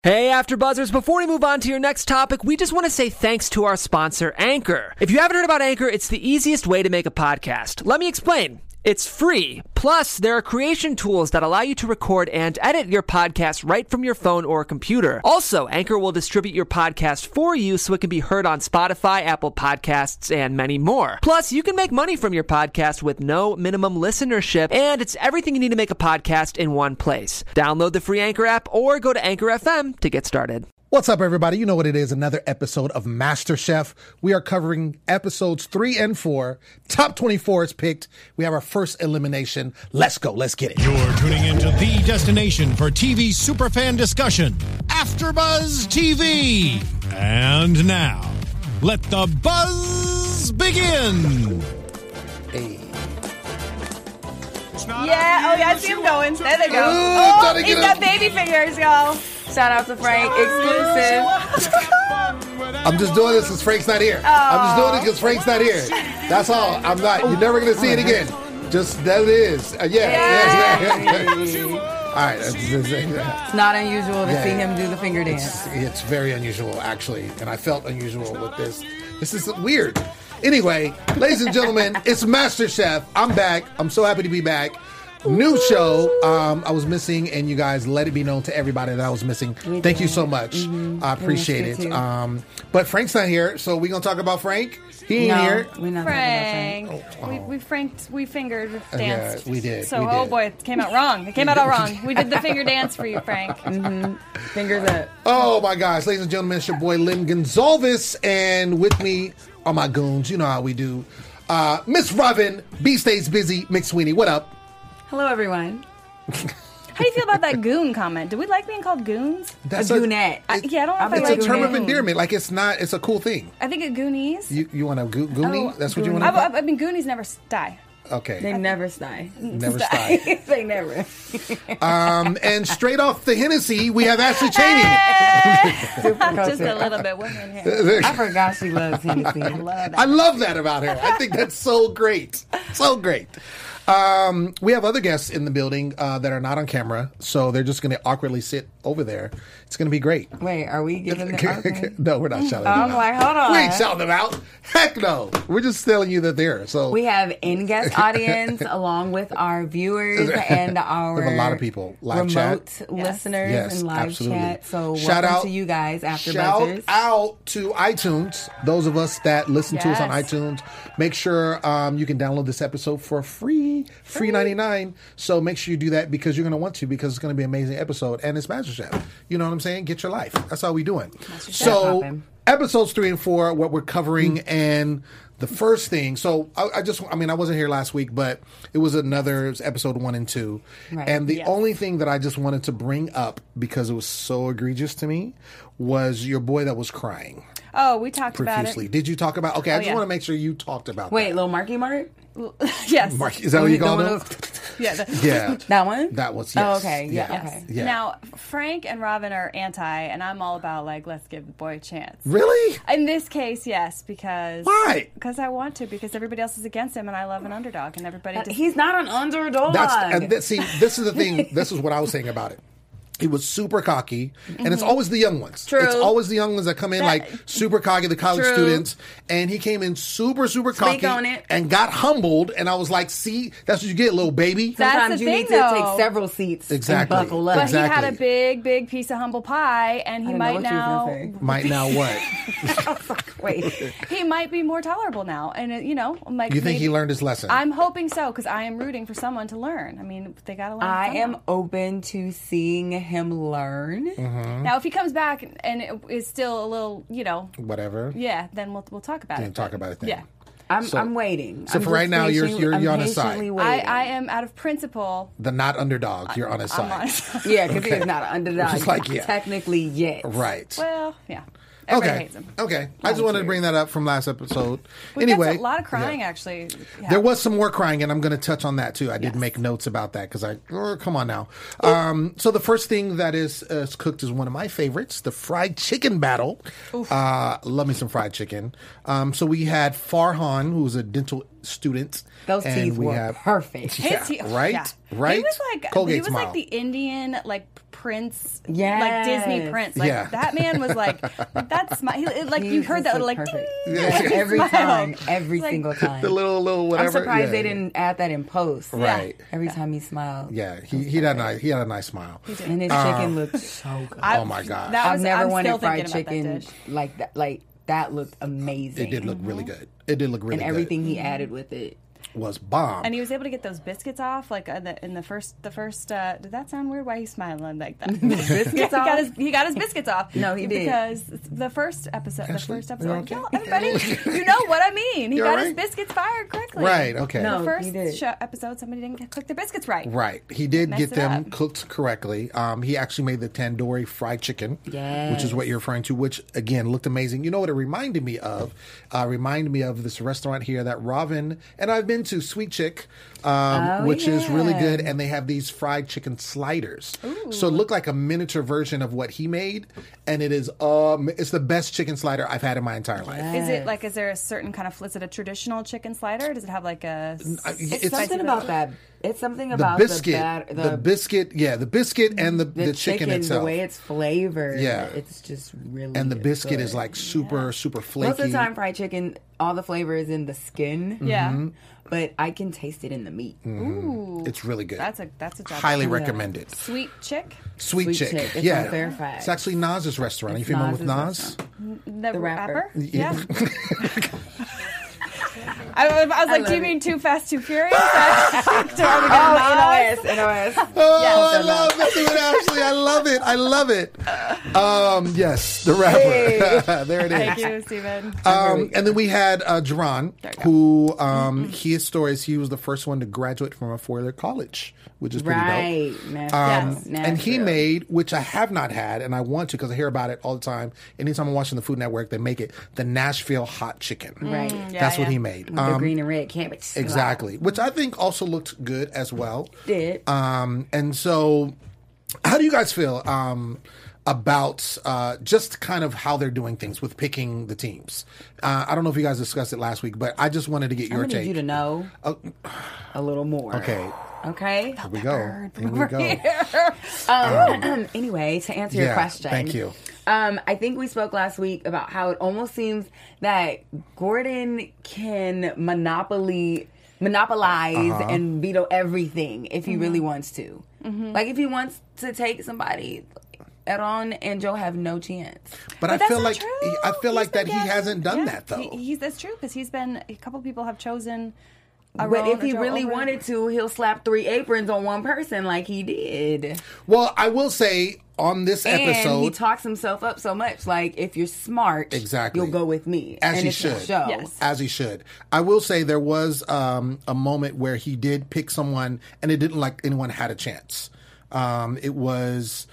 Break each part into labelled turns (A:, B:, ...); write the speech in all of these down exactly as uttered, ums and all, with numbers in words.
A: Hey, AfterBuzzers, before we move on to your next topic, we just want to say thanks to our sponsor, Anchor. If you haven't heard about Anchor, it's the easiest way to make a podcast. Let me explain. It's free. Plus, there are creation tools that allow you to record and edit your podcast right from your phone or computer. Also, Anchor will distribute your podcast for you so it can be heard on Spotify, Apple Podcasts, and many more. Plus, you can make money from your podcast with no minimum listenership, and it's everything you need to make a podcast in one place. Download the free Anchor app or go to Anchor F M to get started.
B: What's up, everybody? You know what it is. Another episode of MasterChef. We are covering episodes three and four. Top twenty-four is picked. We have our first elimination. Let's go. Let's get it.
C: You're tuning into the destination for T V superfan discussion, AfterBuzz T V. And now, let the buzz begin.
B: Hey.
D: Yeah, oh yeah, I see him going. There they go.
B: Ooh,
D: Oh, he's got baby fingers, y'all.
E: Shout out to Frank, exclusive.
B: I'm just doing this because Frank's not here. I'm just doing it because Frank's not here. That's all. I'm not. You're never going to see it again. Just that it is. Uh, yeah. yeah. yeah, yeah. All right. It's, it's,
E: It's not unusual to
B: Yeah.
E: see him do the finger dance.
B: it's, it's very unusual, actually. And I felt unusual with this. This is weird. Anyway, ladies and gentlemen, it's MasterChef. I'm back. I'm so happy to be back. New show. Um, I was missing, and you guys let it be known to everybody that I was missing.
E: We
B: Thank
E: did.
B: you so much.
E: Mm-hmm.
B: I appreciate
E: missed you
B: it.
E: too.
B: Um, but Frank's not here, so we're gonna talk about Frank. He ain't
E: no,
B: here.
E: we're not
D: Frank.
E: talking about
D: We, we franked, we fingered,
B: Uh,
D: danced.
B: yeah, we did,
D: So,
B: we
D: oh
B: did.
D: boy, it came out wrong. It came out all wrong. We did the finger dance for you, Frank.
E: Frank. Fingers up.
B: Oh my gosh, ladies and gentlemen, it's your boy Lim Gonzalez, and with me are my goons. You know how we do. Uh, Miss Robin, B stays busy. Mick Sweeney, what up?
E: Hello, everyone.
D: How do you feel about that goon comment? Do we like being called goons?
E: A goonette.
D: I, yeah, I don't know if I
B: It's
D: like
B: a term of
D: goon.
B: endearment. Like it's not. It's a cool thing.
D: I think it goonies.
B: You you want a go- goonie?
D: Oh,
B: That's what you
E: goonie.
B: want
D: I,
B: to
D: I, I mean, goonies never die.
B: Okay.
E: They never stay.
B: Never stop.
E: They never.
B: Um, and straight off the Hennessy, we have Ashley Cheney.
E: Super
D: Just a
E: culture.
D: little bit. Women here.
E: I forgot she loves Hennessy.
D: I love that.
B: I love that about her. I think that's so great. So great. Um, we have other guests in the building uh, that are not on camera, so they're just going to awkwardly sit over there. It's going to be great.
E: Wait, are we giving them? Okay.
B: No, we're not shouting them
E: I'm
B: out.
E: like, hold on.
B: We ain't shouting them out. Heck no. We're just telling you that they're. So
E: We have in-guest audience along with our viewers and our
B: We have a lot of people. Live
E: remote
B: chat.
E: listeners
B: Yes,
E: and live
B: absolutely.
E: chat. So
B: Shout
E: welcome
B: out-
E: to you guys, After
B: Shout
E: Buzzers.
B: out to iTunes. Those of us that listen to us on
D: Yes.
B: iTunes, make sure um, you can download this episode for free, free ninety-nine. So make sure you do that because you're going to want to because it's going to be an amazing episode and it's MasterChef. You know what I'm saying? Get your life. That's how we doing. So
E: Poppin'.
B: episodes three and four, what we're covering, and the first thing. So I, I just, I mean, I wasn't here last week, but it was another it was episode one and two,
E: Right.
B: and the
D: Yes.
B: only thing that I just wanted to bring up because it was so egregious to me was your boy that was crying
D: Oh, we talked
B: profusely.
D: about
B: Did you talk about? Okay, I
D: Oh,
B: just
D: yeah.
B: want to make sure you talked about.
E: Wait,
B: that.
E: little Marky Mark?
D: it. Yes.
B: Mark, is that what you call
E: The
B: him?
E: one who-
D: Yeah. the-
B: Yeah,
E: That one?
B: that was.
E: Oh,
B: Yes.
E: okay. Yeah,
B: Yeah.
E: okay.
B: Yeah.
D: Now, Frank and Robin are anti, and I'm all about, like, let's give the boy a chance.
B: Really?
D: In this case, yes, because...
B: Why?
D: Because I want to, because everybody else is against him, and I love an underdog, and everybody... Just,
E: He's not an underdog.
B: That's and th- see, this is the thing. This is what I was saying about it. He was super cocky, and it's always the young ones.
D: True.
B: It's always the young ones that come in
D: That-
B: like super cocky, the college
D: True.
B: students. And he came in super, super
E: Speak
B: cocky
E: on it.
B: and got humbled. And I was like, "See, that's what you get, little baby."
D: That's
E: Sometimes
D: the
E: you
D: thing,
E: need to
D: though.
E: take several seats
B: Exactly.
E: and buckle up.
D: But
B: Exactly.
D: he had a big, big piece of humble pie, and he
E: I didn't know
D: might
E: what you was
D: now...
E: gonna say.
B: Might now what?
E: Wait.
D: He might be more tolerable now, and, it, you know... Like
B: You think
D: maybe,
B: he learned his lesson?
D: I'm hoping so, because I am rooting for someone to learn. I mean, they got to learn
E: I
D: somehow.
E: am open to seeing him learn.
D: Now, if he comes back and it is still a little, you know,
B: Whatever.
D: yeah, then we'll we'll talk about
B: Then
D: it.
B: talk about it then.
D: Yeah,
E: I'm,
B: So-
E: I'm waiting.
B: so
E: I'm
B: for
E: just
B: right now, you're-
E: patient-
B: you're-
E: I'm
B: you're on his side.
E: patiently
D: I,
E: waiting.
D: I am out of principle.
B: The not underdog. You're on his
D: I'm
B: side.
D: on his side.
E: Yeah, because he's not an underdog.
B: Just like, yeah.
E: Technically, yet.
B: Right.
D: Well, yeah. Everybody
B: Okay.
D: hates him.
B: Okay. I just wanted to bring that up from last episode.
D: We've
B: anyway,
D: got a lot of crying,
B: yeah.
D: actually. Yeah.
B: There was some more crying, and I'm going to touch on that too. I did
D: Yes.
B: make notes about that because I, oh, come on now. Um, so the first thing that is, uh, is cooked is one of my favorites, the fried chicken battle. Uh, love me some fried chicken. Um, so we had Farhan, who's a dental student.
E: Those
B: and
E: teeth
B: we
E: were
B: have,
E: perfect.
B: Yeah,
D: His te-
B: right,
D: yeah.
B: right.
D: He was like
B: Colgate
D: he was
B: smile.
D: like the Indian like prince,
E: Yes.
D: like Disney prince. Like
B: Yeah.
D: that man was like that smile. He, like
E: He
D: you
E: just
D: heard that
E: looked
D: like
E: perfect.
D: ding,
B: Yeah.
D: like, he
E: Every
D: smiled.
E: time, every
D: Like,
E: single time.
B: the little little whatever.
E: I'm surprised
B: yeah.
E: they didn't add that in post.
B: Right.
E: Every time he smiled.
B: Yeah, he he had a nice he had a nice smile.
E: And his chicken looked so good.
D: I-
B: Oh my God.
D: that
E: I've
D: was,
E: never
D: I'm
E: wanted
D: still
E: fried
D: thinking about that
E: chicken
D: dish.
E: like that. Like that looked amazing.
B: It did look really good. It did look really
E: and
B: good.
E: everything he added with it.
B: was bomb.
D: And he was able to get those biscuits off, like uh, the, in the first, the first. Uh, did that sound weird? Why he's smiling like that?
E: biscuits
D: he
E: off?
D: got his, he got his biscuits off.
E: No, he did.
D: because the first episode, the
B: Ashley,
D: first
B: are
D: episode,
B: you
D: like,
B: okay?
D: y'all, everybody, you know what I mean. He
B: You
D: got
B: all
D: his
B: right?
D: biscuits fired correctly.
B: Right, okay.
E: No,
D: The first
E: he did.
D: show, episode, somebody didn't cook their biscuits right.
B: Right. He did
D: Messed
B: get
D: it
B: them
D: up.
B: cooked correctly. Um, he actually made the tandoori fried chicken,
E: Yes.
B: which is what you're referring to, which, again, looked amazing. You know what it reminded me of? Uh, reminded me of this restaurant here that Robin, and I've been to, Sweet Chick, um,
E: Oh,
B: which is really
E: yeah.
B: good, and they have these fried chicken sliders. So it looked like a miniature version of what he made, and it is um, it's the best chicken slider I've had in my entire life.
D: Is it like, is there a certain kind of, is it a traditional chicken slider? Or does it have like a?
B: I-
E: It's,
B: It's-
E: something about that. It's something
B: The
E: about
B: biscuit,
E: the, bat,
B: the,
E: the,
B: biscuit, yeah, the biscuit and the,
E: the
B: the chicken, itself.
E: the way it's flavored.
B: Yeah.
E: It's just really
B: and the biscuit
E: good.
B: is like super, super flaky.
E: Most of the time, fried chicken, all the flavor is in the skin.
D: Yeah.
B: Mm-hmm.
E: But I can taste it in the meat.
D: Ooh,
B: It's really good.
D: that's a that's a job.
B: Highly recommended.
D: Sweet chick.
B: Sweet,
E: Sweet
B: Chick.
E: Chick. It's
B: yeah.
E: on Fairfax.
B: It's actually Nas's restaurant. Are you
E: It's
B: familiar with
E: Nas's
B: Nas?
D: The,
E: The rapper.
D: rapper? Yeah. I, I was like,
E: love
D: do you
E: it.
D: mean Too Fast, Too Furious? Do I
E: Oh,
D: get Nas?
E: N O S, N O S.
B: Oh,
E: Yeah.
B: I love Messing with Ashley. I love it. I love it. Um, yes, the rapper. There it is.
D: Thank you, Steven.
B: Um, and then we had uh, Jerron, who um, his story is he was the first one to graduate from a four-year college, which is pretty
E: Right.
B: dope.
E: Nashville.
B: Um,
D: Yes.
B: and he
E: Nashville.
B: made, which I have not had, and I want to because I hear about it all the time. Anytime I'm watching the Food Network, they make it the Nashville hot chicken.
E: Right.
D: Yeah,
B: That's what
D: yeah.
B: he made.
E: With the
B: Um,
E: green and red cabbage.
B: exactly, which I think also looked good as well.
E: Did.
B: Um, and so, how do you guys feel um, about uh, just kind of how they're doing things with picking the teams? Uh, I don't know if you guys discussed it last week, but I just wanted to get
E: I
B: your
E: need
B: take.
E: you to know
B: Oh,
E: a little more.
B: okay,
E: Okay.
B: here we go. Here we go.
E: Um, anyway, to answer your
B: Yeah,
E: question.
B: thank you.
E: Um, I think we spoke last week about how it almost seems that Gordon can monopoly monopolize
B: Uh-huh.
E: and veto everything if he
D: Mm-hmm.
E: really wants to. Like if he wants to take somebody Aaron and Joe have no chance.
B: But,
D: But
B: I
D: that's
B: feel
D: not
B: like
D: true.
B: I feel
D: He's
B: like that
D: been
B: he
D: getting-
B: hasn't done
D: yeah,
B: that though.
D: He, he's that's true because he's been a couple people have chosen.
E: But
D: Aaron
E: if
D: or
E: he
D: Joe
E: really
D: over-
E: wanted to, he'll slap three aprons on one person like he did.
B: Well, I will say on this
E: And he
B: episode,
E: talks himself up so much. Like, if you're smart,
B: Exactly.
E: you'll go with me.
B: As
E: and
B: he
E: it's a
B: should.
E: show.
D: Yes.
B: as he should. I will say there was um, a moment where he did pick someone, and it didn't like anyone had a chance. Um, it was.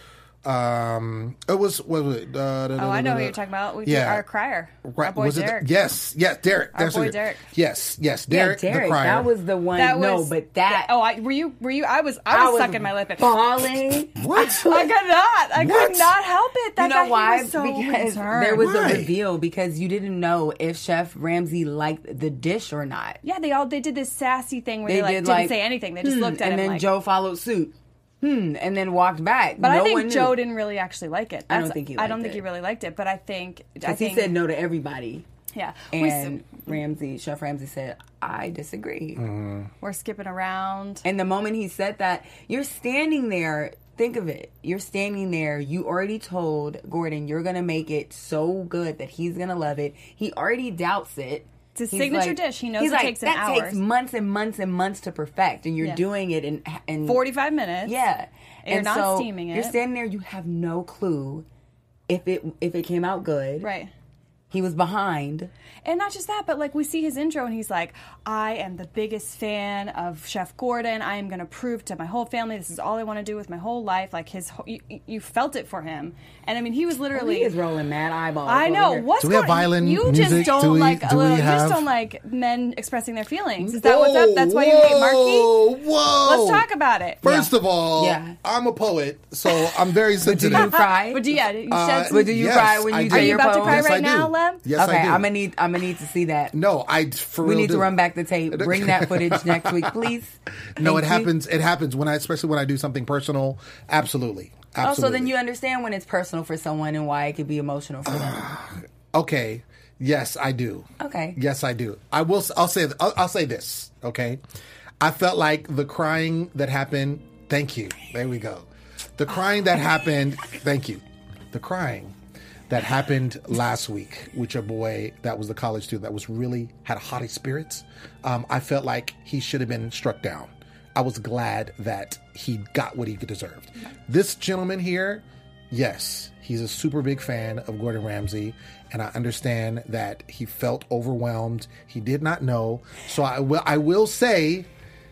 B: Um, it was what was it? Uh,
D: Oh, I know who you're talking about. We
B: Yeah.
D: Our crier,
B: Right?
D: our boy
B: was
D: Derek.
B: it? Yes, yes, Derek.
D: Our
B: That's
D: boy
B: who it-
D: Derek.
B: Yes, yes,
E: Yeah,
B: Derek,
E: Derek.
B: the crier.
E: That was the one.
D: That
E: no,
D: was,
E: but that.
D: Oh, I, were you? Were you? I was. I was, sucking my lip. In.
E: Bawling.
B: what?
D: I could not. I
B: What?
D: could not help it. That
E: You know
D: guy, he
E: why?
D: was so
E: because
D: concerned.
E: there was
B: Why?
E: a reveal because you didn't know if Chef Ramsay liked the dish or not.
D: Yeah, they all they did this sassy thing where
E: They
D: they, like
E: did,
D: didn't
E: like,
D: say anything. They just
E: Hmm,
D: looked at
E: and
D: him
E: then
D: like.
E: Joe followed suit. Hmm, and then walked back.
D: but
E: no
D: I
E: one
D: think
E: knew.
D: Joe didn't really actually like it.
E: I don't
D: That's-
E: think he
D: I don't
E: liked
D: think
E: it.
D: he really liked it. But I think I
E: Because he
D: think
E: said no to everybody.
D: yeah. We s-
E: And Ramsay, Chef Ramsay said, I disagree.
D: we're skipping around.
E: And the moment he said that, you're standing there. Think of it. You're standing there. You already told Gordon you're going to make it so good that he's going to love it. He already doubts it.
D: It's his
E: He's
D: signature dish. He knows
E: he's
D: it
E: like,
D: takes an
E: that
D: hours.
E: takes months and months and months to perfect. And you're
D: Yeah.
E: doing it in, in
D: forty-five minutes.
E: Yeah.
D: And you're not
E: so
D: steaming it.
E: You're standing there. You have no clue if it if it came out good.
D: Right.
E: He was behind.
D: And not just that, but like we see his intro and he's like, I am the biggest fan of Chef Gordon. I am going to prove to my whole family this is all I want to do with my whole life. Like his, whole, you, you felt it for him. And I mean, he was literally.
E: He is rolling mad eyeballs.
D: I
E: over
D: know.
E: here.
D: What's
B: Do we have
D: going-
B: violin
D: You
B: music?
D: just don't
B: Do we-
D: like.
B: do we
D: uh, you
B: have-
D: just don't like men expressing their feelings. Is that what's up? That's why you hate Marky.
B: Whoa, whoa.
D: Let's talk about it.
B: First of all,
E: Yeah.
B: I'm a poet, so I'm very
E: Do
B: sensitive.
E: you cry?
D: But do you, yeah, you
B: Uh,
D: shed some-
E: But do you
B: Yes,
E: cry when
B: I
E: you
B: do.
D: Are
E: say
D: you
E: your
D: about to
E: poem?
D: cry
B: Yes, I
D: right
B: do.
D: now, them?
B: Yes,
E: okay,
B: I do.
E: I'm gonna need. I'm gonna need to see that.
B: No, I for
E: We
B: real
E: need
B: do.
E: to run back the tape. Bring that footage next week, please.
B: No,
E: Thank
B: it
E: you.
B: happens. It happens when I, especially when I do something personal. Absolutely, absolutely.
E: Oh, so then you understand when it's personal for someone and why it could be emotional for them.
B: Okay. Yes, I do.
E: Okay.
B: Yes, I do. I will. I'll say. I'll, I'll say this. Okay. I felt like the crying that happened. Thank you. There we go. The crying that happened. Thank you. The crying that happened last week with your boy. That was the college student that was really had haughty spirits. Um, I felt like he should have been struck down. I was glad that he got what he deserved. This gentleman here, yes, he's a super big fan of Gordon Ramsay, and I understand that he felt overwhelmed. He did not know. So I will, I will say,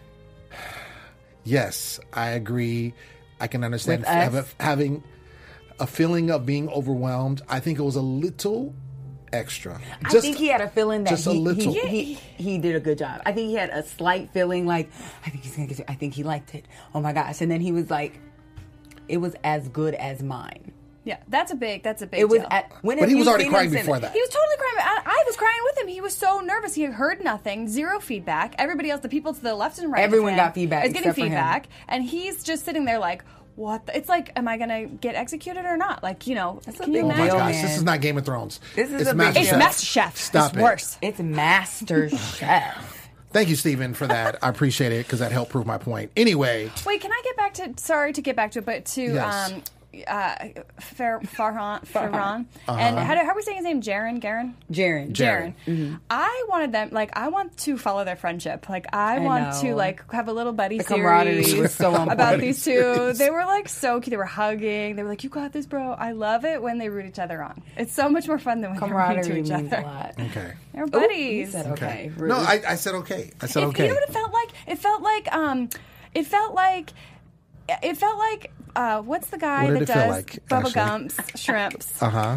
B: yes, I agree. I can understand
E: With us?
B: have- having a feeling of being overwhelmed. I think it was a little extra.
E: I
B: Just-
E: think he had a feeling that
B: just a
E: he,
B: little.
E: He, he he did a good job. I think he had a slight feeling like, I think he's gonna get it. I think he liked it. Oh my gosh! And then he was like, it was as good as mine.
D: Yeah, that's a big. That's a big.
E: It was
D: deal.
E: at when
B: But
E: have
B: he
E: you
B: was already
E: seen
B: crying
E: him say
B: before
E: that?
B: that.
D: He was totally crying. I, I was crying with him. He was so nervous. He heard nothing, zero feedback. Everybody else, the people to the left and right, of
E: Everyone
D: him
E: got feedback
D: is getting
E: except for him.
D: feedback, and he's just sitting there like, "What?" The? It's like, am I gonna get executed or not? Like, you know,
E: That's a
D: can you
E: big
B: Oh my
D: imagine?
E: deal,
B: gosh,
E: man.
B: this is not Game of Thrones.
E: This is
B: it's
E: a big
D: It's
E: deal.
D: MasterChef.
B: Stop
D: it's
B: it.
D: worse.
E: It's Master Chef.
B: Thank you, Stephen, for that. I appreciate it because that helped prove my point. Anyway,
D: Wait, can I get back to? Sorry to get back to it, but to
B: Yes.
D: um, uh, Far, Farhan, Farhan, and how, do, how are we saying his name? Jaren, Garen,
E: Jaren.
B: Jaren.
D: Jaren. I wanted them, like, I want to follow their friendship. Like, I,
E: I
D: want to,
E: know.
D: like, have a little buddy
E: The
D: series
E: camaraderie was so on
D: about
E: point.
D: these two. They were, like, so cute. They were hugging. They were like, "You got this, bro." I love it when they root each other on. It's so much more fun than when they're
E: Camaraderie
D: rooting to each
E: means
D: other.
E: a lot.
B: okay.
D: They're
E: Ooh,
D: buddies.
E: you said okay.
B: No, I, I said okay. I said
D: It-
B: okay.
D: You know what it felt like? It felt like um, it felt like it felt like uh, what's the guy
B: What did
D: that
B: it feel
D: does
B: like,
D: Bubba
B: Ashley?
D: Gumps shrimps?
B: Uh huh.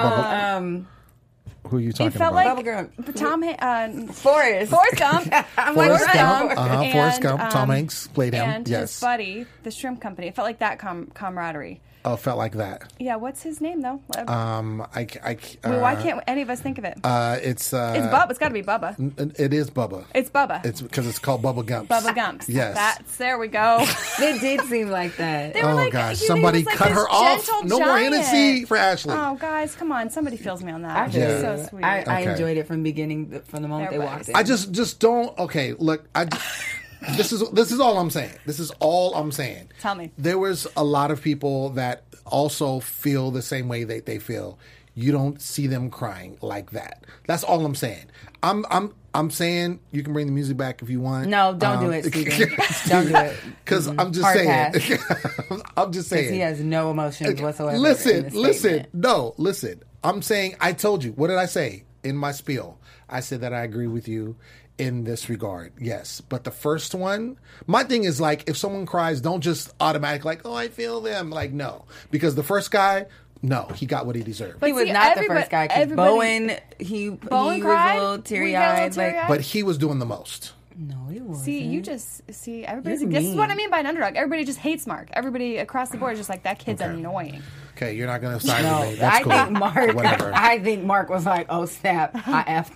E: Um,
B: Who are you talking
D: It felt
B: about?
D: like
E: Bubba
D: Tom Ha- uh,
E: Forrest.
D: Forrest Gump.
E: I'm
B: Forrest
E: like,
B: Gump.
E: right.
B: Uh-huh. Forrest
D: and,
B: Gump. Tom
D: um,
B: Hanks played him.
D: and
B: Yes.
D: his buddy, the shrimp company. It felt like that com- camaraderie.
B: Oh, felt like that.
D: Yeah, what's his name though? Uh,
B: Um, I, I, uh,
D: Wait, why can't any of us think of it?
B: Uh, it's uh,
D: it's Bubba. It's got to be Bubba.
B: n- It is Bubba.
D: It's Bubba.
B: It's because it's called Bubba Gumps.
D: Bubba Gumps.
B: Yes.
D: That's there we go.
E: It did seem like that.
D: They were
B: Oh
D: like,
B: gosh!
D: he- he
B: Somebody
D: was like
B: cut
D: this
B: her off.
D: gentle
B: No more
D: giant.
B: Hennessy for Ashley.
D: Oh, guys, come on! Somebody feels me on that.
E: I
D: It's
E: did.
D: so sweet.
E: I, I
B: Okay.
E: enjoyed it from beginning, from the moment they
D: Everybody
E: walked
D: did.
E: in.
B: I just just don't. Okay, look, I. This is this is all I'm saying. This is all I'm saying.
D: Tell me.
B: There was a lot of people that also feel the same way that they feel. You don't see them crying like that. That's all I'm saying. I'm I'm I'm saying you can bring the music back if you want.
E: No, don't do
B: Um,
E: it, Steven. Don't do it.
B: Because I'm just
E: Hard
B: saying.
E: pass.
B: I'm just saying.
E: He has no emotions whatsoever. in
B: Listen,
E: this
B: listen.
E: statement.
B: No, listen. I'm saying, I told you. What did I say in my spiel? I said that I agree with you in this regard. Yes. But the first one, my thing is like, if someone cries, don't just automatically like, oh, I feel them. Like, no. Because the first guy, no, he got what he deserved.
D: But
E: He was
D: see,
E: not the
D: everybody-
E: first guy. Because
D: everybody-
E: Bowen, he,
D: Bowen
E: he
D: cried?
E: was a little
D: We got a little
E: teary-eyed. Like,
D: teary-eyed?
B: But he was doing the most.
E: no, he wasn't.
D: See, you just see everybody's.
E: You're
D: This is what
E: mean.
D: I mean by an underdog. Everybody just hates Mark. Everybody across the board is just like that kid's
B: Okay.
D: annoying.
B: Okay, you're not going to side
E: No,
B: with me. That's
E: I
B: cool.
E: think Mark.
B: Whatever.
E: I think Mark was like, "Oh snap! I effed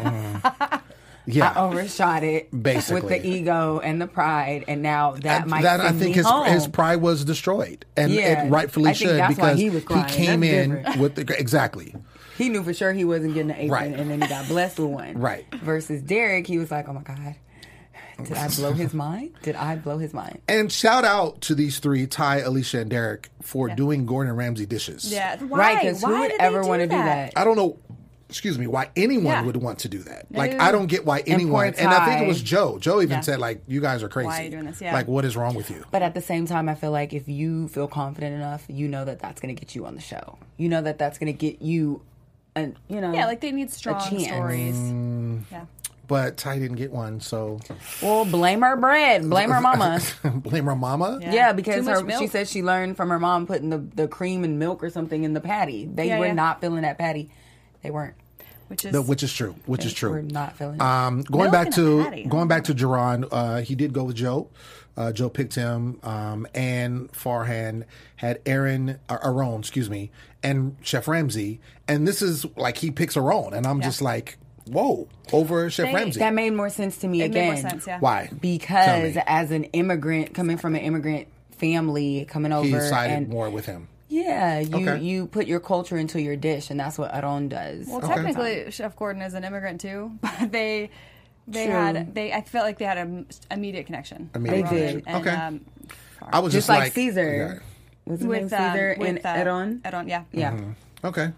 E: up.
B: yeah.
E: I overshot it
B: Basically.
E: with the ego and the pride, and now that
B: And
E: might
B: that I
E: send
B: think
E: me
B: his
E: home.
B: his pride was destroyed, and
E: Yeah.
B: it rightfully
E: I think
B: should
E: that's why
B: because
E: he was crying.
B: came
E: That's
B: in
E: different.
B: with the exactly.
E: He knew for sure he wasn't getting an apron,
B: Right.
E: and then he got blessed with one.
B: Right.
E: Versus Derek, he was like, "Oh my god, did I blow his mind? Did I blow his mind?"
B: And shout out to these three, Ty, Alicia, and Derek, for doing Gordon Ramsay dishes.
D: Yeah, why?
E: Right? Because who
D: Why
E: would
D: did
E: ever
D: they
E: want to
D: do
E: do that?
B: I don't know, excuse me, why anyone
D: Yeah.
B: would want to do that. Like,
D: No.
B: I don't get why anyone.
E: poor
B: And I think it
E: Ty.
B: was Joe. Joe even
D: Yeah.
B: said, like, you guys are crazy.
D: Why are you doing this? Yeah.
B: Like, what is wrong with you?
E: But at the same time, I feel like if you feel confident enough, you know that that's going to get you on the show. You know that that's going to get you, an, you know,
D: Yeah, like they need strong
E: chance.
D: stories.
B: Mm.
D: Yeah.
B: But Ty didn't get one, so
E: well, blame her bread, blame her mama.
B: blame her mama.
D: Yeah.
E: Yeah,
D: Too
E: because
D: much
E: her,
D: milk?
E: she said she learned from her mom putting the, the cream and milk or something in the patty. They
D: Yeah,
E: were
D: yeah.
E: not filling that patty. They weren't.
D: which is
B: The- which is true. Which is true.
E: We're not feeling it.
B: Um, going
D: Milk
B: back
D: and a
B: to
D: patty.
B: going back to Jerron, uh, he did go with Joe. Uh, Joe picked him, um, and Farhan had Aaron, uh, Aaron, excuse me, and Chef Ramsay. And this is like he picks Aaron, and I'm
D: Yeah.
B: just like, whoa, over Chef
D: They-
B: Ramsay.
E: That made more sense to me
D: it
E: again.
D: made more sense. Yeah.
B: Why? Tell
E: Because
B: me.
E: as an immigrant, coming from an immigrant family, coming over,
B: He sided
E: and
B: more with him.
E: yeah, you
B: Okay.
E: you put your culture into your dish, and that's what Aaron does.
D: Well,
B: Okay.
D: technically, Chef Gordon is an immigrant too, but they they
E: True.
D: had they I felt like they had an immediate connection.
B: Immediate
D: Aaron
E: connection.
D: and,
B: Okay.
D: Um,
B: I was
E: just
B: just,
E: like, Caesar. Was his name
D: with um,
E: Caesar
D: with
E: and
D: uh,
E: Aaron?
D: Aaron, yeah,
E: Yeah,
B: Okay.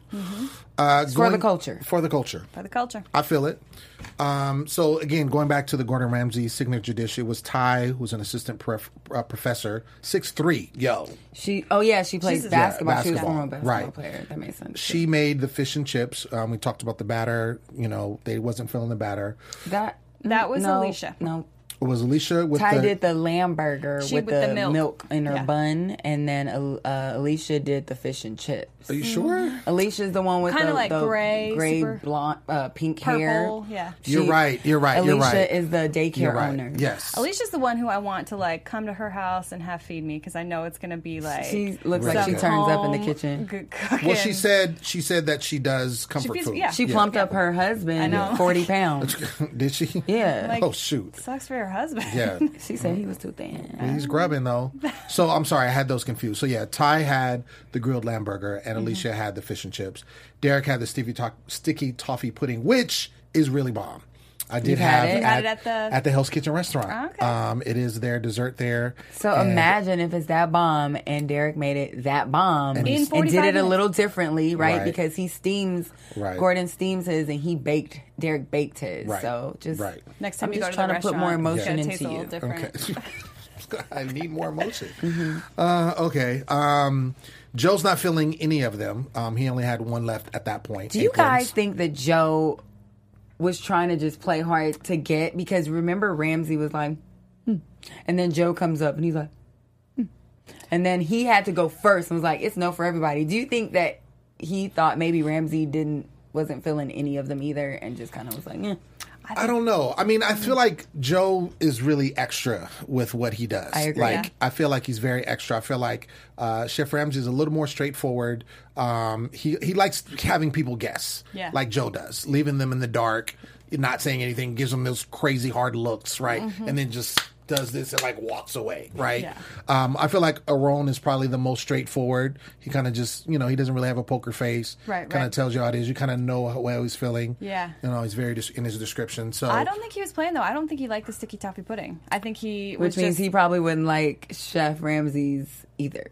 B: Uh,
E: for
B: going-
E: the culture.
B: For the culture.
D: for the culture.
B: I feel it. Um, so again, going back to the Gordon Ramsay signature dish, it was Ty, who's an assistant prof, uh, professor, six three. Yo,
E: She. Oh yeah, she plays
D: She's a-
E: basketball.
B: Yeah,
E: She was a
B: basketball.
E: former basketball
B: Right.
E: player. That makes sense.
B: she made the fish and chips. Um, we talked about the batter. You know, they wasn't feeling the batter.
E: that
D: That was
E: no,
D: Alicia.
E: No,
B: It was Alicia with
E: Ty
B: the
E: did the lamb burger
D: She
E: with,
D: with
E: the,
D: the milk.
E: milk. in her
D: Yeah.
E: bun, and then uh, Alicia did the fish and chips.
B: Are you sure?
E: Alicia's the one with
D: Kinda
E: the,
D: like
E: the
D: gray,
E: gray
D: super-
E: blonde, uh, pink hair.
D: Purple, yeah.
B: You're right, you're right, you're
E: Alicia
B: right.
E: is the daycare
B: You're right.
E: owner.
B: Yes.
D: Alicia's the one who I want to like come to her house and have feed me because I know it's gonna be like
E: She looks
B: Really
E: like she
B: good.
E: turns up in the
D: home
E: kitchen.
D: good cooking.
B: Well, she said she said that she does comfort
D: feeds-
B: food.
D: yeah.
E: She plumped up her husband
D: I know.
E: forty pounds.
B: Did she?
E: Yeah.
D: Like-
B: Oh shoot.
D: sucks for your husband.
B: Yeah.
E: She said he was too thin.
B: He's grubbing though. So I'm sorry, I had those confused. So yeah, Ty had the grilled lamb burger, and
D: Mm-hmm.
B: Alicia had the fish and chips. Derek had the sticky, to- sticky toffee pudding, which is really bomb. I did
E: You've had
B: have
E: it? You
D: had it at the-
B: at the Hell's Kitchen restaurant.
D: Okay.
B: Um, it is their dessert there.
E: So
B: And-
E: imagine if it's that bomb and Derek made it that bomb and,
D: In
E: did
D: forty-five
E: it a
D: minutes.
E: little differently, right?
B: Right.
E: Because he steams,
B: Right.
E: Gordon steams his and he baked, Derek baked his.
B: Right.
E: So just
B: Right.
D: Next time
E: I'm
D: you go
E: just
D: to the
E: trying to put
D: restaurant,
E: more
D: it's
E: emotion
D: gonna
E: into
D: taste a little
E: you.
D: different.
B: Okay. I need more emotion. Uh, okay. Um, Joe's not feeling any of them. Um, he only had one left at that point.
E: Do you
B: Aprons.
E: guys think that Joe was trying to just play hard to get? Because remember Ramsay was like, hmm. And then Joe comes up and he's like, hmm. And then he had to go first and was like, it's no for everybody. Do you think that he thought maybe Ramsay didn't wasn't feeling any of them either and just kind of was like, eh.
B: I don't know. I mean, I feel like Joe is really extra with what he does.
E: I agree.
B: Like,
D: Yeah.
B: I feel like he's very extra. I feel like uh, Chef Ramsay is a little more straightforward. Um, he he likes having people guess,
D: Yeah.
B: like Joe does, leaving them in the dark, not saying anything, gives them those crazy hard looks, right, and then just does this and like walks away, right?
D: Yeah.
B: Um, I feel like Aaron is probably the most straightforward. He kind of just, you know, he doesn't really have a poker face.
D: Right,
B: Kind
D: right.
B: of tells you how it is. You kind of know how well he's feeling.
D: Yeah.
B: You know, he's very dis- in his description. So
D: I don't think he was playing though. I don't think he liked the sticky toffee pudding. I think he was
E: Which means
D: just,
E: he probably wouldn't like Chef Ramsay's either.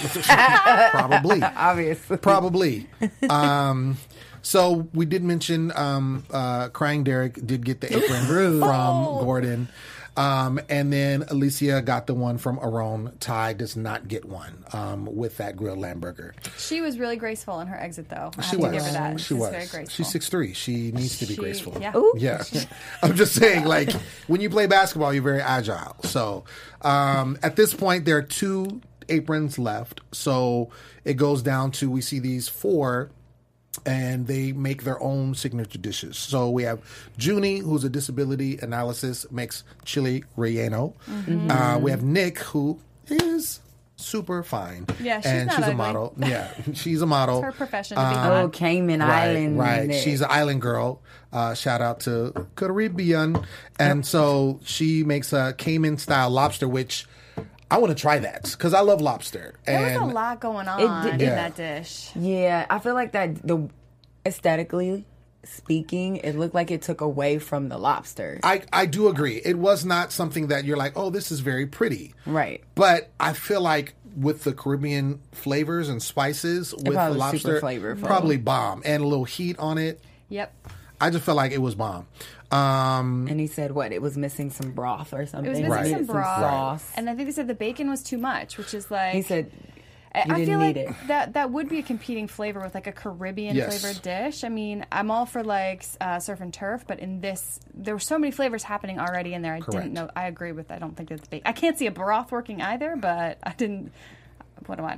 B: probably.
E: Obviously.
B: Probably. Um, so we did mention um, uh, Crying Derek did get the apron from
D: Oh.
B: Gordon. Um, and then Alicia got the one from Aaron. Ty does not get one um, with that grilled lamb burger.
D: she was really graceful in her exit though. I
B: She
D: have
B: was.
D: to give her that.
B: She
D: She's
B: was.
D: very graceful.
B: She's six three. She needs to be
D: She-
B: graceful.
D: yeah.
E: Ooh.
B: Yeah. I'm just saying, like, when you play basketball, you're very agile. So um, at this point, there are two aprons left. So it goes down to, we see these four, and they make their own signature dishes. So we have Junie, who's a disability analysis, makes chili relleno.
D: Mm-hmm.
B: Uh, we have Nick, who is super fine.
D: Yeah, she's
B: and
D: not
B: she's a
D: ugly.
B: model. Yeah, she's a model.
D: Her profession to be
B: Um,
D: hot.
E: Oh, Cayman
B: Right,
E: Island.
B: right.
E: Nick.
B: She's an island girl. Uh, shout out to Caribbean. And so she makes a Cayman style lobster, which I want to try that because I love lobster.
D: There
B: and
D: was a lot going on
E: did-
D: in
B: Yeah.
D: that dish.
E: Yeah, I feel like that the aesthetically speaking, it looked like it took away from the lobster.
B: I, I do agree. It was not something that you're like, oh, this is very pretty.
E: Right.
B: But I feel like with the Caribbean flavors and spices with the
E: probably
B: lobster,
E: super flavorful.
B: probably bomb. And a little heat on it.
D: Yep.
B: I just felt like it was bomb. Um,
E: And he said what? It was missing some broth or something.
D: It was missing
B: Right.
D: some
E: Needed
D: broth,
E: sauce.
D: and I think they said the bacon was too much, which is like
E: He said
D: I,
E: you
D: I
E: didn't
D: feel
E: need
D: like
E: it.
D: that that would be a competing flavor with like a Caribbean
B: Yes.
D: flavored dish. I mean, I'm all for like uh, surf and turf, but in this, there were so many flavors happening already in there. I
B: Correct.
D: didn't know. I agree with. I don't think it's bacon. I can't see a broth working either, but I didn't. What do I know?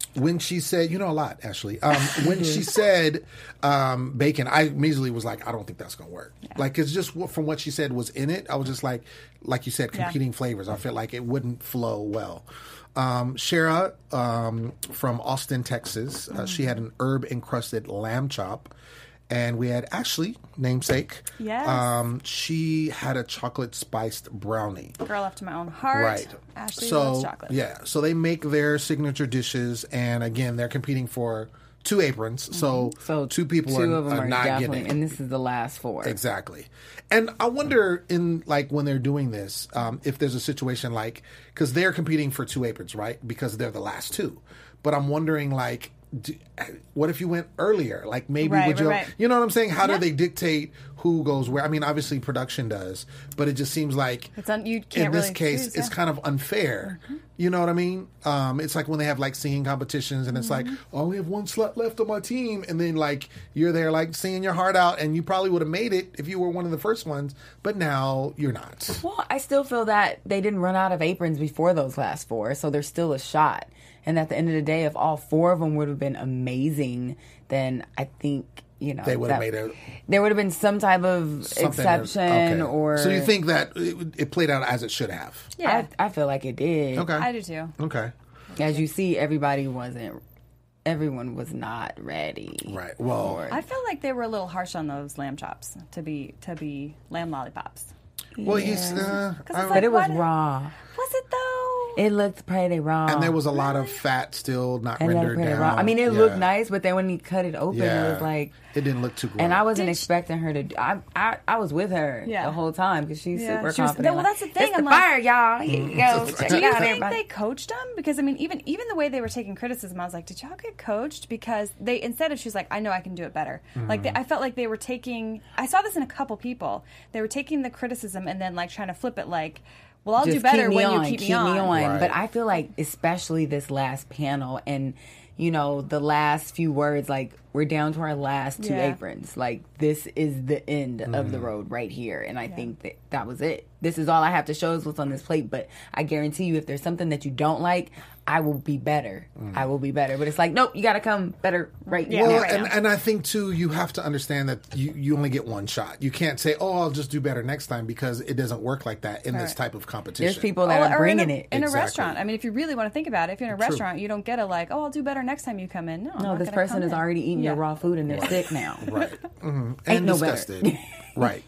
B: when she said, you know a lot, Ashley. Um, when she said um, bacon, I immediately was like, I don't think that's going to work. Yeah. Like, it's just from what she said was in it. I was just like, like you said, competing yeah. flavors. I felt like it wouldn't flow well. Um, Shara um, from Austin, Texas, uh, mm-hmm. she had an herb encrusted lamb chop. And we had Ashley, namesake.
D: Yes.
B: Um, she had a chocolate spiced brownie.
D: Girl after my own heart.
B: Right.
D: Ashley
B: so,
D: loves chocolate.
B: Yeah. So they make their signature dishes, and again, they're competing for two aprons. Mm-hmm. So,
E: so
B: two people
E: two
B: are,
E: of them
B: are
E: are
B: not
E: definitely,
B: getting it.
E: and this is the last four.
B: Exactly. And I wonder, in like when they're doing this, um, if there's a situation like, because they're competing for two aprons, right? Because they're the last two. But I'm wondering, like, Do, what if you went earlier? Like maybe
D: right,
B: would you,
D: right, right.
B: you know what I'm saying? How
D: yeah.
B: do they dictate who goes where? I mean, obviously production does, but it just seems like
D: it's un, you can't
B: in this
D: really
B: case,
D: choose,
B: it's
D: yeah.
B: kind of unfair. Mm-hmm. You know what I mean? Um, it's like when they have like singing competitions, and it's mm-hmm. like, oh, I only have one slot left on my team, and then like you're there like singing your heart out, and you probably would have made it if you were one of the first ones, but now you're not.
E: Well, I still feel that they didn't run out of aprons before those last four, so there's still a shot. And at the end of the day, if all four of them would have been amazing, then I think, you know,
B: they would have made it.
E: There would have been some type of exception,
B: okay.
E: or.
B: So you think that it, it played out as it should have?
D: Yeah,
E: I, I feel like it did.
B: Okay,
D: I do too.
B: Okay,
E: as you see, everybody wasn't. Everyone was not ready.
B: Right. Well,
E: for,
D: I felt like they were a little harsh on those lamb chops to be to be lamb lollipops.
B: Well,
E: yeah.
B: he's. Uh, I,
D: like,
E: but it was
D: what?
E: raw.
D: Was it though?
E: It looked pretty raw.
B: And there was a lot of fat still not
E: and
B: rendered
E: pretty
B: down.
E: raw. I mean, it
B: yeah.
E: looked nice, but then when he cut it open,
B: yeah.
E: it was like.
B: It didn't look too good.
E: And I wasn't
D: Did
E: expecting her to. Do, I, I I was with her
D: Yeah.
E: the whole time because she's
D: Yeah.
E: super
D: She was-
E: confident.
D: well, that's the thing,
E: It's
D: I'm
E: the
D: like-
E: fire, y'all. Here you go. Check
D: Do
E: it
D: you
E: out,
D: think
E: everybody.
D: they coached them? Because I mean, even even the way they were taking criticism, I was like, did y'all get coached? Because they instead of she's like, I know I can do it better.
B: Mm-hmm.
D: Like they, I felt like they were taking. I saw this in a couple people. They were taking the criticism and then like trying to flip it like. Well, I'll
E: Just
D: do better
E: keep me
D: when
E: on,
D: you keep,
E: keep
D: me on.
B: Right.
E: But I feel like, especially this last panel, and you know, the last few words, like we're down to our last two
D: Yeah.
E: aprons. Like this is the end of the road right here, and I think that that was it. This is all I have to show is what's on this plate. But I guarantee you, if there's something that you don't like, I will be better.
B: Mm.
E: I will be better. But it's like, nope, you got to come better right
D: Yeah.
E: now.
B: Well,
D: right
B: and,
D: now.
B: and I think too, you have to understand that you, you only get one shot. You can't say, "Oh, I'll just do better next time," because it doesn't work like that in this
D: Right.
B: type of competition.
E: There's people that
D: Oh,
E: are
D: or in
E: bringing
D: a,
E: it.
D: in
B: Exactly.
D: a restaurant. I mean, if you really want to think about it, if you're in a
B: True.
D: restaurant, you don't get a like, oh, I'll do better next time you come in. No, I'm
E: No,
D: not
E: this
D: gonna
E: person
D: come
E: is
D: in.
E: already eating your
D: Yeah.
E: raw food and they're sick now.
B: Right. hmm
E: Ain't
B: And
E: no better.
B: disgusted. Right.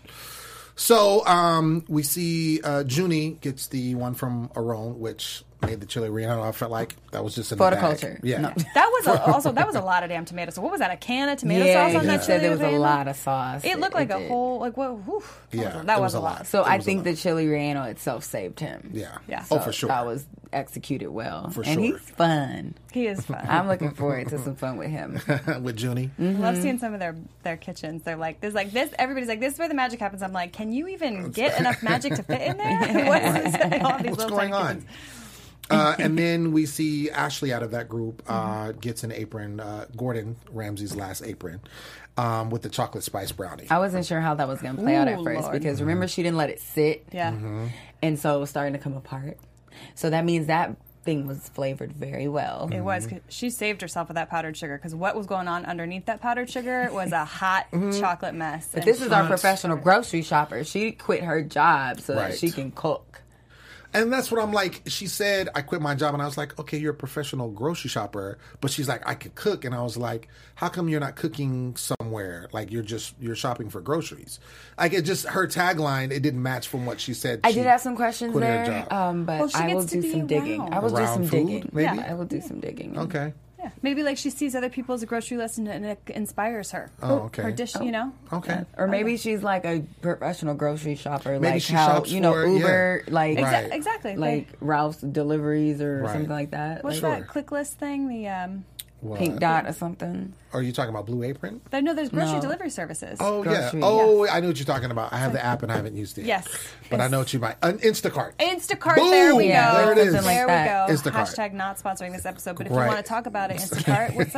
B: So um, we see uh, Junie gets the one from Aron, which made the chili relleno. I felt like that was just in the bag.
E: Photoculture.
B: Yeah.
E: No.
D: That was a, also that was a lot of damn tomatoes. So what was that? A can of tomato
E: yeah,
D: sauce on
E: he
D: that
E: said
D: chili?
E: there was a
D: relleno?
E: lot of sauce.
D: It looked like a
E: did.
D: whole like what? Whew, that
B: Yeah,
D: was, that
B: it
D: was
B: was
D: a
B: a
D: lot.
B: lot.
E: So
B: It
E: I
B: was a
E: think
B: lot.
E: the chili relleno itself saved him.
B: Yeah.
D: Yeah.
B: Oh,
E: So
B: for sure.
E: That was executed well.
B: For
E: and
B: sure.
E: he's fun.
D: He is fun.
E: I'm looking forward to some fun with him.
B: With Junie.
D: I love seeing some of their their kitchens. They're like, there's like this. Everybody's like, this is where the magic happens. I'm like, can you even get enough magic to fit in there? What's, this, all these
B: What's
D: little
B: going
D: tiny
B: on?
D: kitchens.
B: Uh, and then we see Ashley out of that group uh, gets an apron, uh, Gordon Ramsay's last apron, um, with the chocolate spice brownie.
E: I wasn't sure how that was going to play out at
D: Ooh,
E: first
D: Lord.
E: because remember she didn't let it sit.
D: Yeah.
B: Mm-hmm.
E: And so it was starting to come apart. So that means that thing was flavored very well.
D: It was. 'Cause she saved herself with that powdered sugar because what was going on underneath that powdered sugar was a hot chocolate mess.
E: But this is our professional grocery shopper. She quit her job so
B: Right.
E: that she can cook.
B: And that's what I'm like. She said, I quit my job. And I was like, okay, you're a professional grocery shopper. But she's like, I could cook. And I was like, how come you're not cooking somewhere? Like, you're just, you're shopping for groceries. Like, it just, her tagline, it didn't match from what she said.
E: I
B: she
E: did have some questions
B: quit her
E: there,
B: job.
E: um, but
D: Well, she
E: I will
D: gets to
E: do
D: be
E: some digging.
D: around.
E: I will do
B: Around
E: some
B: food,
E: digging.
B: maybe?
E: Yeah, I will do some digging.
B: Okay.
D: Yeah. Maybe like she sees other people's grocery list and, and it inspires her.
B: Oh, okay.
D: Her dish, you know?
B: Okay.
E: Or maybe she's like a professional grocery shopper,
B: Maybe
E: like
B: she
E: how
B: shops
E: you know
B: for-
E: Uber,
B: yeah.
E: like
B: Right.
D: Exa- exactly.
E: like Ralph's deliveries or
B: Right.
E: something like that.
D: What's
E: like
D: that click list thing? The um,
B: What?
E: Pink Dot or something.
B: Are you talking about Blue Apron?
D: I know there's grocery
E: No.
D: delivery services.
B: Oh,
E: Grocery,
B: yeah. Oh, I know what you're talking about. I have the app and I haven't used it.
D: Yes.
B: But I know what you might. An Instacart.
D: Instacart,
B: Boom!
D: there we go.
E: Yeah,
B: there it is.
E: something like
D: there
E: that.
D: we go.
B: Instacart.
D: Hashtag not sponsoring this episode, but if
B: Right.
D: you want to talk about it, Instacart, what's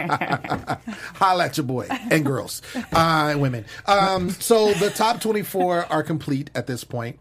D: up?
B: Holla at your boy and girls uh, and women. Um, so the top twenty-four are complete at this point.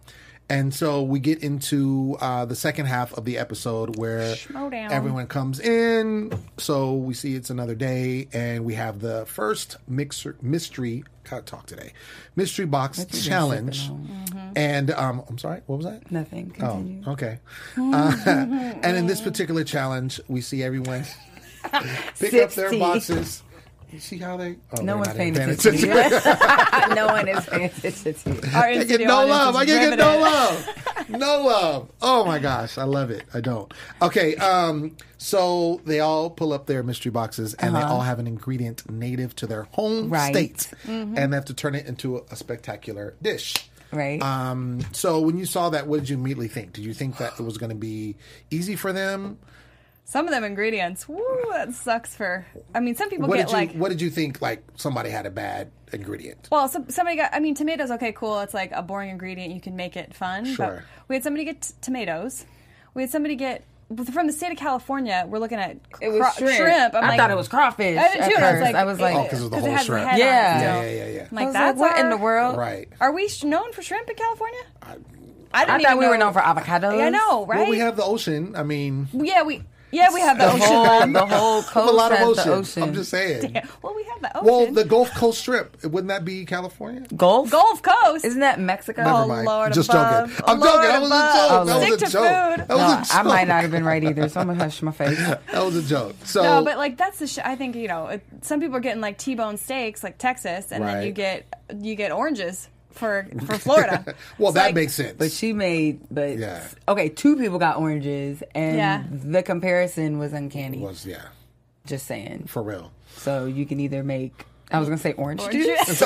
B: And so we get into uh, the second half of the episode where
D: Schmodown.
B: everyone comes in. So we see it's another day, and we have the first mixer, mystery. Can't talk today. Mystery box
E: What you been
B: challenge.
E: sipping on?
D: Mm-hmm.
B: And um, I'm sorry, what was that?
E: Nothing. Continue.
B: Oh, okay. Uh, and in this particular challenge, we see everyone pick up their
E: Sixty.
B: boxes. You see how they? Oh,
E: No
B: they're
E: one's
B: not
E: paying
B: even
E: attention to you. No one is paying attention to you.
D: Our
B: I get
D: in-studio
B: no
D: audience
B: love.
D: is
B: I can get
D: riveted.
B: no love. No love. Oh my gosh, I love it. I don't. Okay, um, so they all pull up their mystery boxes, and they all have an ingredient native to their home
E: Right.
B: state, and they have to turn it into a, a spectacular dish.
E: Right.
B: Um, so when you saw that, what did you immediately think? Did you think that it was going to be easy for them?
D: Some of them ingredients, woo, that sucks for. I mean, some people
B: What
D: get
B: did you
D: like.
B: What did you think? Like somebody had a bad ingredient?
D: Well, some, somebody got. I mean, tomatoes. Okay, cool. It's like a boring ingredient. You can make it fun.
B: Sure.
D: But we had somebody get t- tomatoes. We had somebody get from the state of California. We're looking at
E: It was
D: cra-
E: shrimp.
D: I'm
E: I
D: like,
E: thought it was crawfish.
D: I did
E: at
D: too. And I was
E: first.
D: like,
E: I was like,
B: Oh, 'cause of the
D: it
B: whole
D: has
B: shrimp.
D: head
E: Yeah.
D: on it
B: Yeah,
D: still.
B: yeah, yeah, yeah.
D: I'm like,
E: I was
D: that's
E: like, what in
D: our-
E: the world?
B: Right.
D: Are we sh- known for shrimp in California? I, didn't
E: I
D: even
E: thought we
D: know.
E: were known for avocados.
D: I know, right?
B: Well, we have the ocean. I mean,
D: Yeah, we. Yeah, we have the,
E: The
D: ocean.
E: whole,
D: then.
E: the whole
B: a
E: coast
B: lot of
E: has
B: ocean.
E: the ocean.
B: I'm just saying.
D: Well, we have the ocean.
B: Well, the Gulf Coast Strip, wouldn't that be California?
E: Gulf?
D: Gulf Coast.
E: Isn't that Mexico?
B: Never
D: Oh,
B: mind.
D: Lord
B: Just
D: above.
B: joking. I'm
D: Oh, Lord
B: joking. That was a
D: above.
B: joke. That
D: Stick
B: was a
D: to
B: joke.
D: food.
B: That
E: No,
B: was a joke.
E: I might not have been right either, so I'm going to hush my face.
B: That was a joke. So,
D: No, but like that's the. Sh- I think you know. It, some people are getting like T-bone steaks, like Texas, and then
B: Right.
D: you get you get oranges for for Florida.
B: well,
D: It's
B: that
D: like-
B: makes sense.
E: But she made, but
B: Yeah.
E: okay, two people got oranges, and
D: Yeah.
E: the comparison was uncanny.
B: was yeah,
E: Just saying.
B: for real.
E: So you can either make, I was gonna say orange,
D: Orange
E: juice,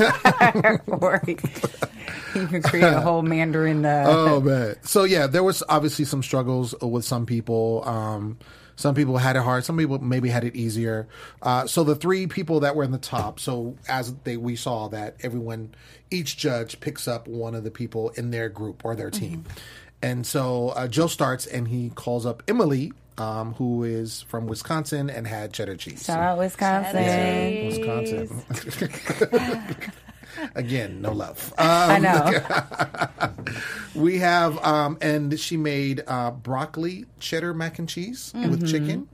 E: or, or you can create a whole Mandarin. Uh,
B: Oh man. So yeah, there was obviously some struggles with some people. Um, some people had it hard. Some people maybe had it easier. Uh, so the three people that were in the top. So as they we saw that everyone, each judge picks up one of the people in their group or their team. And so uh, Joe starts and he calls up Emily, um, who is from Wisconsin and had cheddar cheese.
E: Shout out Wisconsin.
D: Cheddar cheese.
B: Wisconsin. Again, no love. Um,
E: I know.
B: We have, um, and she made uh, broccoli cheddar mac and cheese with chicken.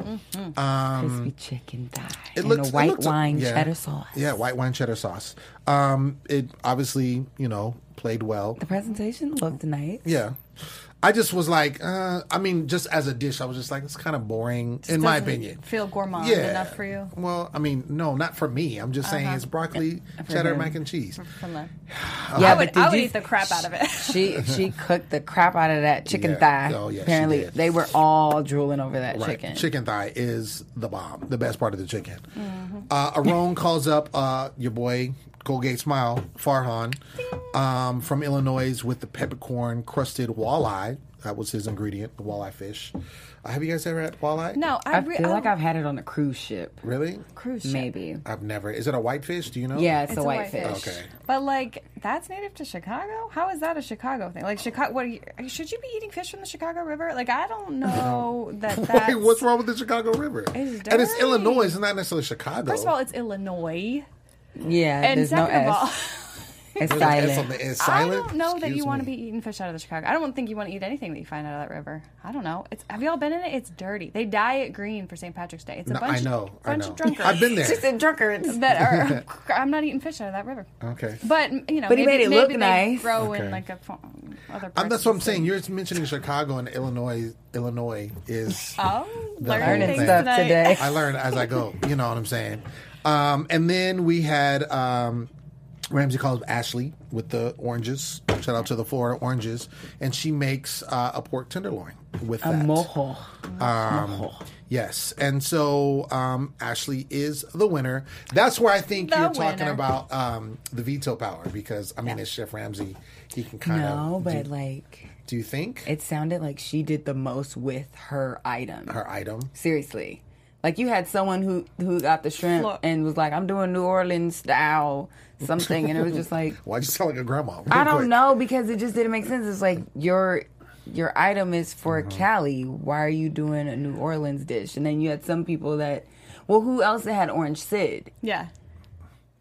E: Crispy chicken thigh.
B: It
E: and
B: looks
E: a
B: it
E: white
B: looks-
E: wine
B: yeah.
E: cheddar sauce.
B: Yeah, white wine cheddar sauce. Um, it obviously, you know, played well.
E: The presentation looked nice.
B: Yeah. I just was like, uh, I mean, just as a dish, I was just like, it's kind of boring, in my
D: Doesn't
B: opinion.
D: feel gourmand
B: Yeah.
D: enough for you.
B: Well, I mean, no, not for me. I'm just saying it's broccoli, cheddar,
E: him.
B: mac and cheese.
D: From the,
E: Yeah,
D: I would,
E: but did
D: I would
E: you,
D: eat the crap out of it.
E: she she cooked the crap out of that chicken
B: Yeah.
E: thigh.
B: Oh, yeah, she
E: Apparently,
B: did.
E: they were all drooling over that
B: Right.
E: chicken.
B: Chicken thigh is the bomb, the best part of the chicken.
D: Mm-hmm.
B: Uh, Aaron calls up uh, your boy, Colgate Smile, Farhan, um, from Illinois with the peppercorn crusted walleye. That was his ingredient, the walleye fish. Uh, have you guys ever had walleye?
D: No, I,
E: I
D: re-
E: feel like
D: oh,
E: I've had it on a cruise ship.
B: Really?
D: cruise ship.
E: Maybe.
B: I've never. Is it a whitefish? Do you know?
E: Yeah, it's,
D: It's
E: a
D: a
E: whitefish.
D: whitefish.
B: Okay.
D: But like that's native to Chicago. How is that a Chicago thing? Like Chicago, what are you, should you be eating fish from the Chicago River? Like I don't know that. That's,
B: Wait, what's wrong with the Chicago River?
D: It's
B: and it's
D: dirty.
B: Illinois. It's not necessarily Chicago.
D: First of all, it's Illinois,
E: Yeah,
D: and
E: there's no
D: second of all,
E: S. It's
B: There's an S on
E: silent.
B: the- it's
D: I
B: silent?
D: don't know that
B: Excuse
D: you want to
B: me.
D: be eating fish out of the Chicago. I don't think you want to eat anything that you find out of that river. I don't know. It's have you all been in it? It's dirty. They dye it green for Saint Patrick's Day. It's a
B: No,
D: bunch.
B: I know.
D: Bunch
B: I know.
D: of drunkards.
B: I've been there.
E: She said drunkards.
D: that are. I'm not eating fish out of that river.
B: Okay.
D: But you know,
E: But he
D: maybe,
E: made it
D: maybe
E: look
D: they
E: nice.
D: Grow
B: Okay.
D: in like a farm, other.
B: Um,
D: parts
B: that's
D: of
B: what I'm
D: the
B: saying.
D: state.
B: You're mentioning Chicago and Illinois. Illinois is.
D: Oh,
B: The
D: learning
B: whole
D: things
B: thing.
E: Stuff
D: tonight.
E: today.
B: I learn as I go. You know what I'm saying? Um, and then we had um, Ramsey calls Ashley with the oranges. Shout out to the Florida oranges. And she makes uh, a pork tenderloin with
E: A
B: that.
E: mojo.
B: Um, yes. And so um, Ashley is the winner. That's where I think
D: The
B: you're talking
D: winner.
B: about um, the veto power because, I mean, it's Chef Ramsey. He can kind
E: No,
B: of.
E: but
B: do,
E: like,
B: do you think
E: it sounded like she did the most with her item.
B: her item?
E: Seriously. Like you had someone who who got the shrimp
D: Flo-
E: and was like, I'm doing New Orleans style something. And it was just like,
B: Why'd you sound like a grandma? Real
E: I don't
B: quick.
E: know because it just didn't make sense. It's like your your item is for
B: Mm-hmm.
E: Cali. Why are you doing a New Orleans dish? And then you had some people that, well, who else that had Orange Sid?
D: Yeah.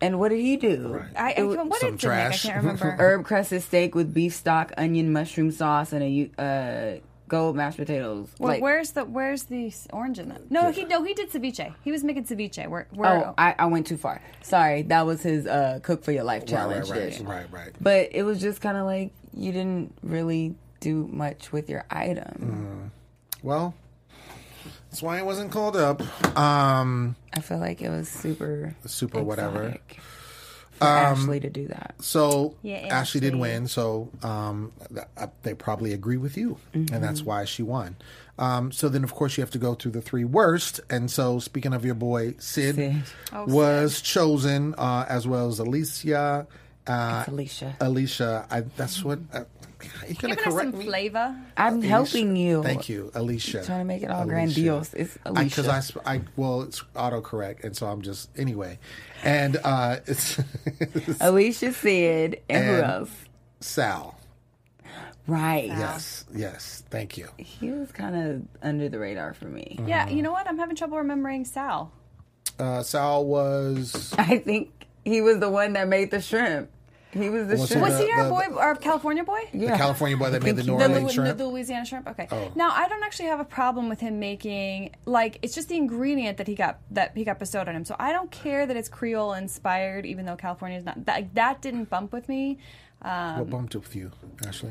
E: And what did he do?
B: Right.
D: I, I,
E: It was
D: what
B: some
D: did Sid make? I
B: trash.
D: can't remember.
E: Herb crusted steak with beef stock, onion, mushroom sauce, and a uh, gold mashed potatoes.
D: Well,
E: like,
D: where's the where's the s- orange in that? No, he no he did ceviche. He was making ceviche. Where, where
E: oh, I, I went too far. Sorry, that was his uh, cook for your life
B: Right,
E: challenge
B: right,
E: dish.
B: right, right, right.
E: But it was just kind of like you didn't really do much with your item.
B: Well, that's why it wasn't called up. Um,
E: I feel like it was super,
B: Super whatever.
E: exotic for Ashley to do that.
B: so
D: Yeah,
B: Ashley did
D: Ashley.
B: win. So um, th- uh, they probably agree with you, and that's why she won. Um, so then, of course, you have to go through the three worst. And so, speaking of your boy Sid,
E: Sid.
D: Oh,
B: was chosen uh, as well as Alicia. Uh,
E: It's Alicia.
B: Alicia, I, that's what. Uh, you gonna
D: giving us
B: correct
D: some
B: me?
D: flavor.
E: I'm helping you.
B: Thank you, Alicia.
E: Trying to make it all
B: Alicia.
E: grandiose. It's Alicia.
B: Because I, sp- I, well, it's autocorrect, and so I'm just anyway, and uh, it's
E: Alicia Sid, and, who
B: And-
E: else?
B: Sal.
E: Right.
B: Yes, yes. Thank you.
E: He was kind of under the radar for me.
D: Yeah, you know what? I'm having trouble remembering Sal.
B: Uh, Sal was.
E: I think he was the one that made the shrimp. He was the
B: Was he
E: shrimp.
D: Was
B: The-
D: he our
B: the-
D: boy, our California boy?
B: The California boy that made the New
D: The,
B: Orleans
D: Lu-
B: shrimp.
D: the Louisiana shrimp. Okay.
B: Oh.
D: Now I don't actually have a problem with him making like it's just the ingredient that he got that he got bestowed on him. So I don't care that it's Creole inspired, even though California is not. That that didn't bump with me. Um,
B: What bumped with you, Ashley?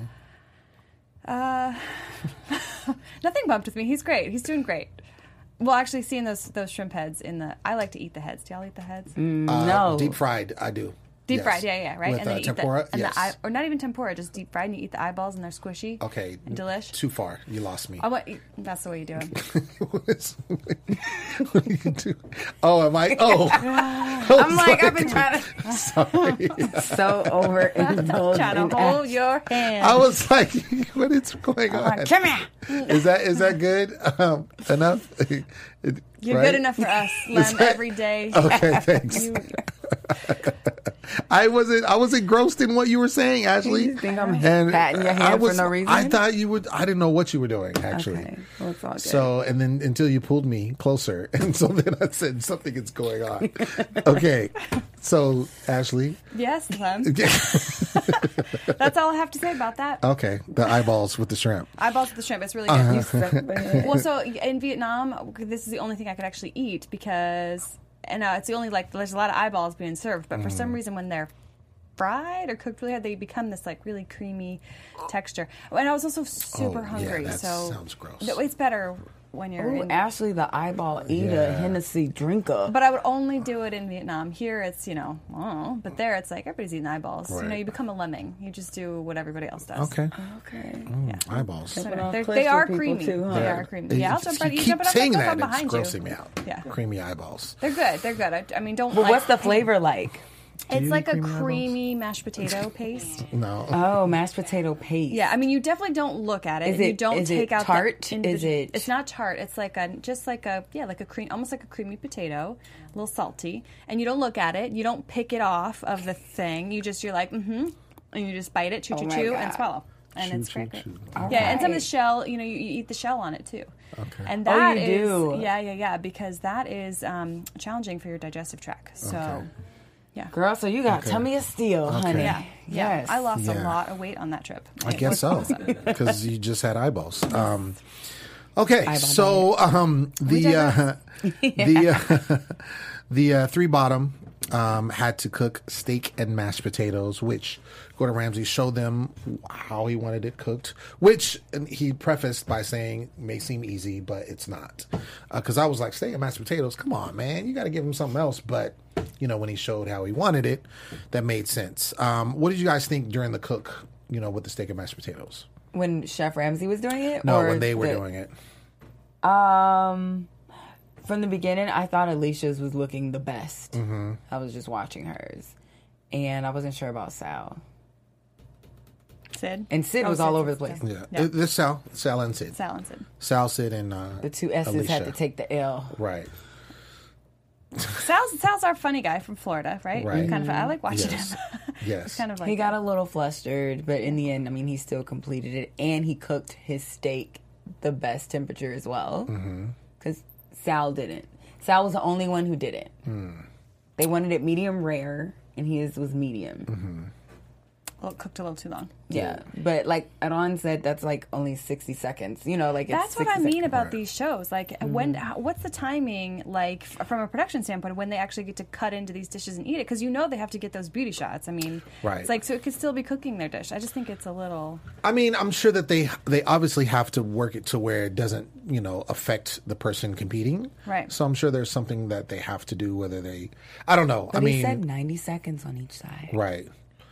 D: Uh, nothing bumped with me. He's great. He's doing great. Well, actually, seeing those those shrimp heads in the, I like to eat the heads. Do y'all eat the heads?
B: Uh,
E: no.
B: Deep fried, I do.
D: Deep
B: Yes.
D: fried, yeah, yeah, right.
B: With
D: and then
B: uh,
D: you
B: tempura,
D: eat the, and
B: yes.
D: the eye, or not even tempura, just deep fried, and you eat the eyeballs, and they're squishy.
B: Okay.
D: and delish.
B: Too far. You lost me.
D: I want. That's the way you do it.
B: what do you do? Oh, am I? Oh.
E: I'm like, I've been trying to.
B: Sorry.
E: So overindulged.
D: Trying
E: in
D: to hold your hand.
B: I was like, what is going on?
E: Like, come here.
B: Is that is that good? Um, enough?
D: You're
B: Right?
D: good enough for us, Lem.
B: that-
D: Every day.
B: Okay, thanks.
D: You,
B: I wasn't I was engrossed in what you were saying, Ashley.
E: You think I'm
B: And
E: patting your hand
B: I
E: for
B: was,
E: no reason?
B: I thought you would. I didn't know what you were doing actually.
E: Okay, well, it's all good.
B: So and then until you pulled me closer, and so then I said something is going on. Okay, so Ashley.
D: yes, Lem. That's all I have to say about that.
B: Okay, the eyeballs with the shrimp.
D: Eyeballs with the shrimp. It's really good.
B: Uh-huh.
E: You suck, man.
D: Well, so in Vietnam, this is the only thing I could actually eat because, and uh, it's the only like there's a lot of eyeballs being served, but for
B: Mm.
D: some reason when they're fried or cooked really hard, they become this like really creamy texture. And I was also super
B: Oh, yeah,
D: hungry,
B: that
D: so
B: sounds gross.
D: No, it's better when you're.
E: Ooh,
D: in,
E: Ashley, the eyeball eater,
B: Yeah.
E: Hennessy drinker.
D: but I would only do it in Vietnam. Here, it's you know, oh, but there, it's like everybody's eating eyeballs. You know,
B: Right.
D: you become a lemming. You just do what everybody else does.
B: Okay,
E: Okay.
D: Yeah.
B: eyeballs.
D: So
E: Jumping off
D: they're-
E: cliffs
D: they are
E: with people,
D: creamy.
E: too, huh?
D: They
E: Yeah.
D: are creamy. Yeah, I'll jump right.
B: You
D: You
B: keep
D: jump it up,
B: saying
D: up,
B: that,
D: I'm behind
B: it's
D: you.
B: grossing me out.
D: Yeah.
B: Creamy eyeballs.
D: They're good. They're good. I, I mean, don't.
E: But
D: like,
E: what's the flavor like?
D: It's
B: you
D: like
B: eat
D: a
B: creamy eyeballs?
D: creamy mashed potato paste.
B: No.
E: Oh, mashed potato paste.
D: Yeah, I mean, you definitely don't look at it.
E: Is
D: you
E: it-
D: don't
E: is it
D: take out
E: tart?
D: The
E: Is
D: individu-
E: it-
D: It's not tart. It's like a just like a yeah, like a cream, almost like a creamy potato, a little salty. And you don't look at it. You don't pick it off of the thing. You just you're like mm-hmm, and you just bite it, chew,
E: Oh
D: chew,
E: my
D: chew,
E: God.
D: and swallow. And
B: Chew,
D: it's
B: chew,
D: great. great.
B: chew.
D: Yeah, and some of the
E: Right.
D: shell, you know, you, you eat the shell on it too.
B: Okay.
D: And
E: Oh,
D: that
E: you
D: is
E: do?
D: yeah, yeah, yeah, because that is um, challenging for your digestive tract. So.
B: Okay.
D: Yeah.
E: Girl, so you got
B: Okay.
E: tummy of steel, honey.
D: Yeah, yeah.
E: Yes.
D: I lost
B: Yeah.
D: a lot of weight on that trip.
B: I
D: It
B: guess
D: was
B: so,
D: awesome.
B: because you just had eyeballs. Um, okay,
E: Eyeball
B: so um, the uh, the uh, the uh, three bottom um, had to cook steak and mashed potatoes, which Gordon Ramsay showed them how he wanted it cooked, which and he prefaced by saying may seem easy, but it's not. Because I was like, steak and mashed potatoes, come on, man, you got to give him something else. But you know, when he showed how he wanted it, that made sense. Um, what did you guys think during the cook? You know, with the steak and mashed potatoes?
E: When Chef Ramsay was doing it?
B: No,
E: or
B: when they were
E: the-
B: doing it.
E: Um, from the beginning, I thought Alicia's was looking the best. Mm-hmm. I was just watching hers, and I wasn't sure about Sal.
D: Sid.
E: And Sid
D: Oh,
E: was all
D: Sid,
E: over the
D: Sid,
E: place.
D: Sid.
B: Yeah,
D: Yeah.
B: It- this Sal, Sal and Sid,
D: Sal and Sid.
B: Sal, Sid, and uh,
E: The two S's
B: Alicia.
E: had to take the L.
B: Right,
D: Sal's, Sal's our funny guy from Florida, right?
B: Right.
D: Kind of. I like watching
B: Yes.
D: him.
B: yes.
D: It's kind of like
E: He got a little flustered, but in the end, I mean, he still completed it, and he cooked his steak the best temperature as well. Because Sal didn't. Sal was the only one who didn't. They wanted it medium rare, and his was medium.
B: Mm-hmm.
D: Well, it cooked a little too long.
E: Yeah, but like Adon said, that's like only sixty seconds. You know, like it's
D: That's what I
E: sixty
D: mean
E: seconds.
D: about these shows. Like, when, how, what's the timing like f- from a production standpoint when they actually get to cut into these dishes and eat it? Because you know they have to get those beauty shots. I mean,
B: Right.
D: it's like so it could still be cooking their dish. I just think it's a little.
B: I mean, I'm sure that they they obviously have to work it to where it doesn't, you know, affect the person competing.
D: Right.
B: So I'm sure there's something that they have to do, whether they, I don't know.
E: But
B: I
E: he
B: mean,
E: said ninety seconds on each side.
B: right.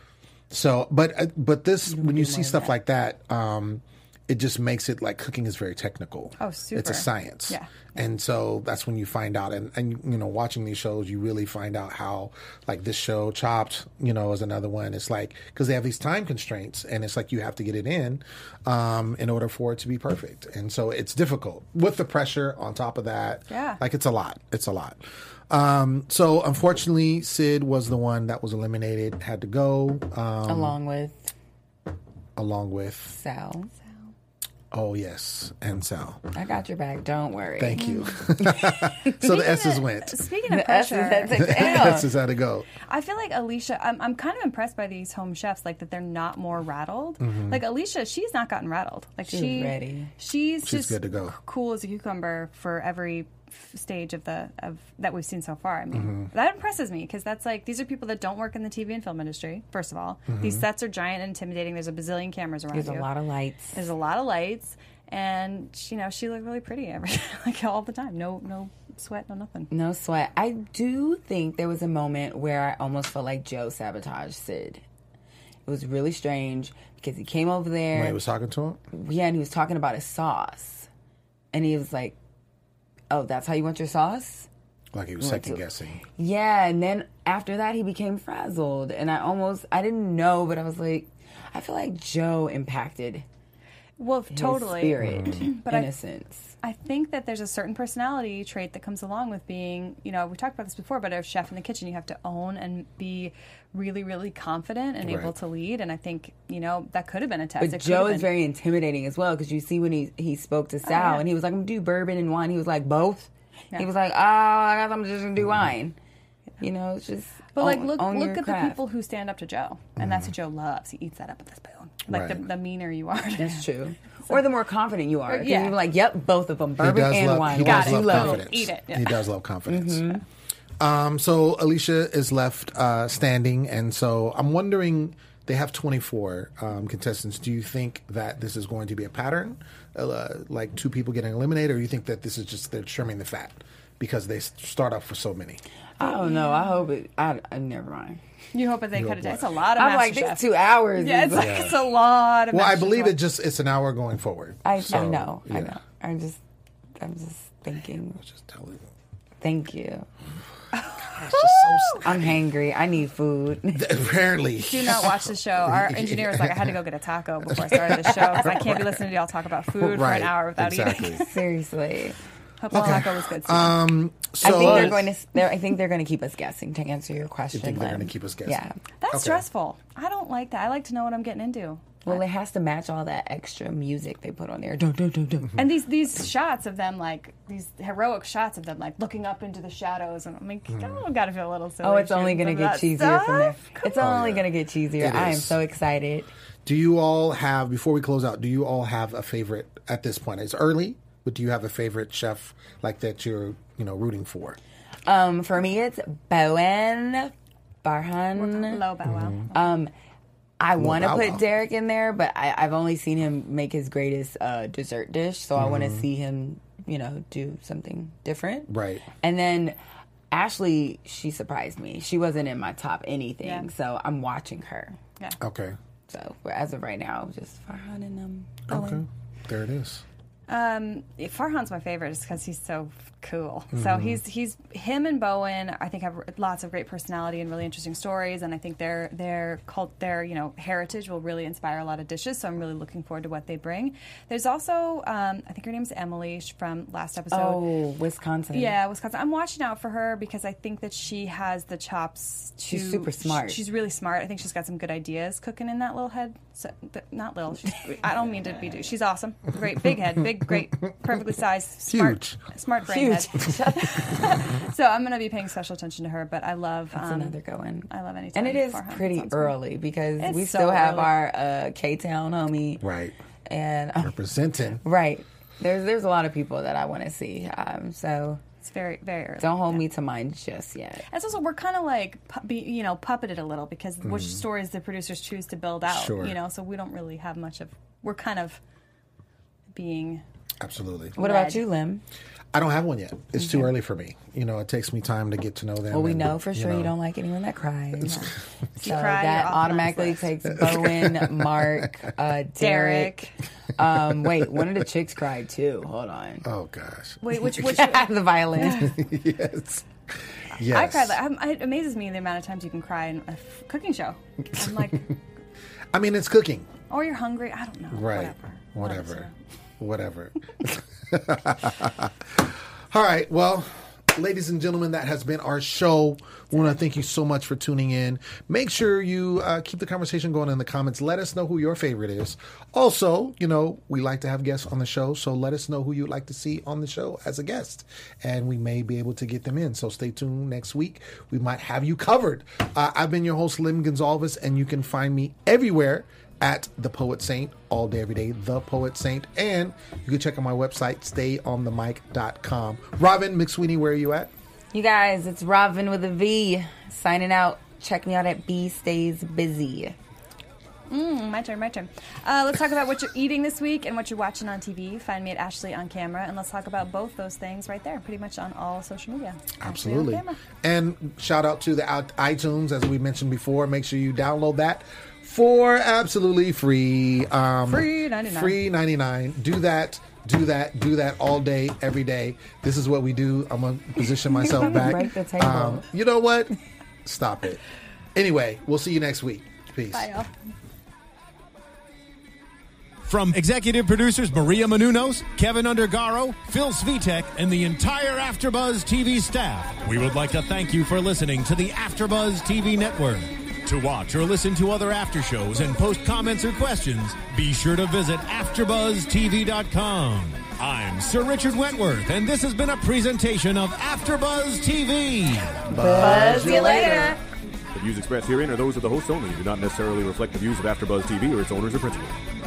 B: So, but uh, but this when you
E: do
B: see
E: more
B: stuff
E: than
B: like that, um, it just makes it like cooking is very technical.
D: Oh,
B: It's
D: super.
B: a science.
D: Yeah.
B: And so that's when you find out, and, and you know, watching these shows, you really find out how, like this show, Chopped, you know, is another one. It's like, because they have these time constraints, and it's like you have to get it in um, in order for it to be perfect. And so it's difficult with the pressure on top of that.
D: Yeah.
B: Like it's a lot. It's a lot. Um, so unfortunately, Sid was the one that was eliminated, had to go, um,
E: Along with
B: along with,
E: Sal.
B: oh, yes, and Sal.
E: I got your back. Don't worry.
B: Thank you. So the S's went.
D: Speaking of
E: The S is
D: pressure,
E: that takes
B: The
E: down.
B: S's had to go.
D: I feel like Alicia. I'm, I'm kind of impressed by these home chefs, like that they're not more rattled. Like Alicia, she's not gotten rattled. Like
E: She's
D: she,
E: ready.
D: She's,
B: She's
D: just
B: good to go.
D: c- cool as a cucumber for every f- stage of the of that we've seen so far. I mean,
B: Mm-hmm.
D: that impresses me because that's like these are people that don't work in the T V and film industry. First of all,
B: Mm-hmm.
D: these sets are giant and intimidating. There's a bazillion cameras around
E: There's
D: you.
E: a lot of lights.
D: There's a lot of lights, and you know she looked really pretty every like all the time. No, no sweat, no nothing.
E: No sweat. I do think there was a moment where I almost felt like Joe sabotaged Sid. It was really strange because he came over there.
B: When he was talking to him?
E: Yeah, and he was talking about his sauce. And he was like, oh, that's how you want your sauce?
B: Like he was second guessing.
E: Yeah, and then after that, he became frazzled. And I almost, I didn't know, but I was like, I feel like Joe impacted
D: Well,
E: his
D: totally.
E: spirit,
D: But I-
E: innocence.
D: I think that there's a certain personality trait that comes along with being, you know, we talked about this before, but as a chef in the kitchen, you have to own and be really, really confident and able
B: Right.
D: to lead. And I think, you know, that could have been a test.
E: But
D: It could
E: Joe
D: have
E: is
D: been-
E: very intimidating as well because you see when he he spoke to Sal
D: yeah.
E: and he was like, I'm gonna do bourbon and wine. He was like, both.
D: Yeah.
E: He was like, oh, I guess I'm just gonna do wine. You know, it's just.
D: But like,
E: own-
D: look,
E: own
D: look
E: your
D: at
E: craft.
D: the people who stand up to Joe, and that's what Joe loves. He eats that up with a spoon. Like the,
B: Right.
D: the meaner you are,
E: That's true. Or the more confident you are. 'Cause
D: yeah.
E: you're like, yep, both of them,
B: He
E: bourbon
B: does
E: and
B: love,
E: wine.
B: he
D: Got
B: does
D: it.
B: love
D: Boom.
B: confidence.
D: Eat it. Yeah.
B: He does love confidence.
E: Mm-hmm.
B: Um, so Alicia is left uh, standing, and so I'm wondering. They have twenty-four um, contestants. Do you think that this is going to be a pattern, uh, like two people getting eliminated, or you think that this is just they're trimming the fat because they s- start off for so many?
E: I don't know. I hope it. I, I never mind.
D: You hope that they cut
B: hope
D: it down.
B: what?
D: It's a lot of
E: I'm like,
D: MasterChef.
E: these two hours.
D: Yeah,
E: is
D: it's, like,
E: like-
D: it's a lot of
B: Well, I
D: MasterChef.
B: believe it just it's an hour going forward.
E: I, I
B: So,
E: know. I
B: yeah.
E: know. I'm just. I'm just thinking.
B: Just tell you.
E: Thank you.
B: It's just so
E: I'm hangry. I need food.
B: apparently.
D: Do not watch the show. Our engineer was like, I had to go get a taco before I started the show because I can't be listening to y'all talk about food for
B: Right,
D: an hour without
B: exactly.
D: eating.
E: Seriously.
D: Hope the taco was good. Too.
B: Um, so
E: I think they're going to. They're, I think they're going to keep us guessing. To answer your question,
B: think they're
E: Len.
B: gonna keep us guessing?
E: Yeah.
D: That's
B: okay.
D: stressful. I don't like that. I like to know what I'm getting into.
E: Well, it has to match all that extra music they put on there. Dun, dun, dun, dun.
D: And these these shots of them, like these heroic shots of them, like looking up into the shadows, and I'm like, oh, gotta feel a little silly.
E: Oh, it's only
D: shooting
E: going to
D: some
E: get
D: of that
E: cheesier from there.
D: stuff.
E: It's
D: Come on.
E: only
B: yeah.
E: going to get cheesier.
B: It
E: I am
B: is.
E: so excited.
B: do you all have before we close out? Do you all have a favorite at this point? It's early, but do you have a favorite chef like that you're you know rooting for?
E: Um, for me, it's Bowen Barhan.
D: Low bow wow.
E: Um, I want to
B: Bow
E: put
B: Wow.
E: Derek in there, but I, I've only seen him make his greatest uh, dessert dish, so I want to see him, you know, do something different.
B: Right.
E: And then Ashley, she surprised me. She wasn't in my top anything,
D: Yeah.
E: so I'm watching her.
D: Yeah.
B: Okay.
E: So as of right now, just Farhan and um.
B: Okay. There it is.
D: Um, Farhan's my favorite just because he's so cool. So
B: Mm-hmm.
D: he's he's him and Bowen. I think have lots of great personality and really interesting stories. And I think their their cult their you know heritage will really inspire a lot of dishes. So I'm really looking forward to what they bring. There's also um, I think her name's Emily sh- from last episode.
E: Oh, Wisconsin.
D: Yeah, Wisconsin. I'm watching out for her because I think that she has the chops to.
E: She's super smart.
D: sh- She's really smart. I think she's got some good ideas cooking in that little head. So, th- not little. She's, I don't mean to be. She's awesome. Great big head, big big, great, perfectly sized, smart,
B: Huge.
D: smart brain
E: Huge.
D: head. So I'm going to be paying special attention to her. But I love
E: That's
D: um,
E: another good one.
D: I love anytime.
E: And it is
D: for her.
E: pretty
D: Sounds good.
E: early because
D: It's
E: we
D: so
E: still have
D: early.
E: our uh, K-Town homie.
B: Right.
E: And um,
B: Representing.
E: right. There's there's a lot of people that I want to see. Um, so
D: It's very, very early.
E: don't hold
D: yeah.
E: me to mind just yet.
D: It's also we're kind of like pu- be, you know puppeted a little because which stories the producers choose to build out.
B: Sure.
D: You know, so we don't really have much of. We're kind of being.
B: Absolutely.
E: What
D: Red.
E: about you, Lim?
B: I don't have one yet. It's too early for me. You know, it takes me time to get to know them.
E: Well, we
B: and,
E: know for sure you,
B: know.
E: don't like anyone that cries. So
D: cry,
E: that
D: you're off
E: automatically
D: Matt's
E: takes Bowen, Mark, uh, Derek. Um, wait, one of the chicks cried too. Hold on.
B: Oh gosh.
D: Wait, which which
E: the violin.
B: Yes. Yes.
D: I cried. Like, I'm, it amazes me the amount of times you can cry in a f- cooking show. I'm like,
B: I mean, it's cooking.
D: or you're hungry. I don't know.
B: Right.
D: Whatever.
B: Whatever. Whatever. All right. Well, ladies and gentlemen, that has been our show. We want to thank you so much for tuning in. Make sure you uh, keep the conversation going in the comments. Let us know who your favorite is. Also, you know, we like to have guests on the show, so let us know who you'd like to see on the show as a guest, and we may be able to get them in. So stay tuned next week. We might have you covered. Uh, I've been your host, Lim Gonzalez, and you can find me everywhere at The Poet Saint, all day, every day, The Poet Saint. And you can check out my website, stay on the mic dot com. Robin McSweeney, where are you at?
E: You guys, it's Robin with a V signing out. Check me out at B Stays Busy.
D: Mm, my turn, my turn. Uh, let's talk about what you're eating this week and what you're watching on T V. Find me at Ashley on Camera, and let's talk about both those things right there, pretty much on all social media. Ashley on
B: Absolutely.
D: Camera.
B: And shout out to the out- iTunes, as we mentioned before. Make sure you download that for absolutely free. Um,
D: Free ninety-nine.
B: Free ninety-nine. Do that. Do that. Do that all day, every day. This is what we do. I'm going to position myself back.
E: Break the table.
B: Um, you know what? Stop it. Anyway, we'll see you next week. Peace.
D: Bye, y'all.
C: From executive producers Maria Menounos, Kevin Undergaro, Phil Svitek, and the entire AfterBuzz T V staff, we would like to thank you for listening to the AfterBuzz T V network. To watch or listen to other after shows and post comments or questions, be sure to visit after buzz T V dot com. I'm Sir Richard Wentworth, and this has been a presentation of AfterBuzz T V.
E: Buzz you later.
F: The views expressed herein are those of the hosts only and do not necessarily reflect the views of AfterBuzz T V or its owners or principals.